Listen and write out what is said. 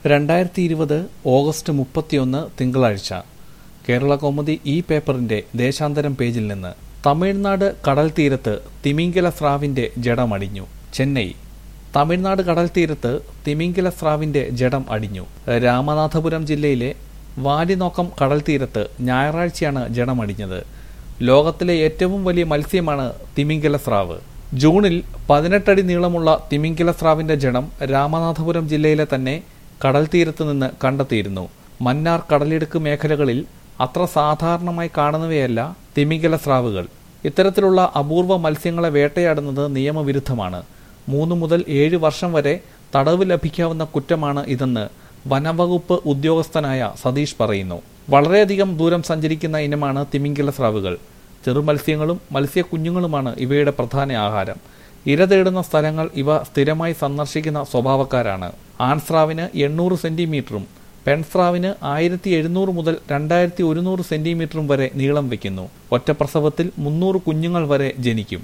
2020 August 31 തിങ്കളാഴ്ച കേരള കൗമുദി ഈ പേപ്പറിന്റെ ദേശാന്തരം പേജിൽ നിന്ന് തമിഴ്നാട് കടൽ തീരത്ത് തിമിംഗല സ്രാവിന്റെ ജഡമടിഞ്ഞു. ചെന്നൈ. തമിഴ്നാട് കടൽ തീരത്ത് തിമിംഗല സ്രാവിന്റെ ജഡം അടിഞ്ഞു. രാമനാഥപുരം ജില്ലയിലെ വാലിനോക്കം കടൽ തീരത്ത് ഞായറാഴ്ചയാണ് ജഡമടിഞ്ഞത്. ലോകത്തിലെ ഏറ്റവും വലിയ മത്സ്യമാണ് തിമിംഗല സ്രാവ്. ജൂണിൽ 18 അടി നീളമുള്ള തിമിംഗല സ്രാവിന്റെ ജഡം രാമനാഥപുരം ജില്ലയിലെ തന്നെ കടൽ തീരത്ത് നിന്ന് കണ്ടെത്തിയിരുന്നു. മന്നാർ കടലിടുക്ക് മേഖലകളിൽ അത്ര സാധാരണമായി കാണുന്നവയല്ല തിമിംഗല സ്രാവുകൾ. ഇത്തരത്തിലുള്ള അപൂർവ മത്സ്യങ്ങളെ വേട്ടയാടുന്നത് നിയമവിരുദ്ധമാണ്. 3 മുതൽ 7 വർഷം വരെ തടവ് ലഭിക്കാവുന്ന കുറ്റമാണ് ഇതെന്ന് വനംവകുപ്പ് ഉദ്യോഗസ്ഥനായ സതീഷ് പറയുന്നു. വളരെയധികം ദൂരം സഞ്ചരിക്കുന്ന ഇനമാണ് തിമിംഗല സ്രാവുകൾ. ചെറുമത്സ്യങ്ങളും മത്സ്യക്കുഞ്ഞുങ്ങളുമാണ് ഇവയുടെ പ്രധാന ആഹാരം. ഇര തേടുന്ന സ്ഥലങ്ങൾ ഇവ സ്ഥിരമായി സന്ദർശിക്കുന്ന സ്വഭാവക്കാരാണ്. ആൺസ്രാവിന് 800 സെന്റിമീറ്ററും പെൺസ്രാവിന് 1700 മുതൽ 2100 സെന്റിമീറ്ററും വരെ നീളം വയ്ക്കുന്നു. ഒറ്റപ്രസവത്തിൽ 300 കുഞ്ഞുങ്ങൾ വരെ ജനിക്കും.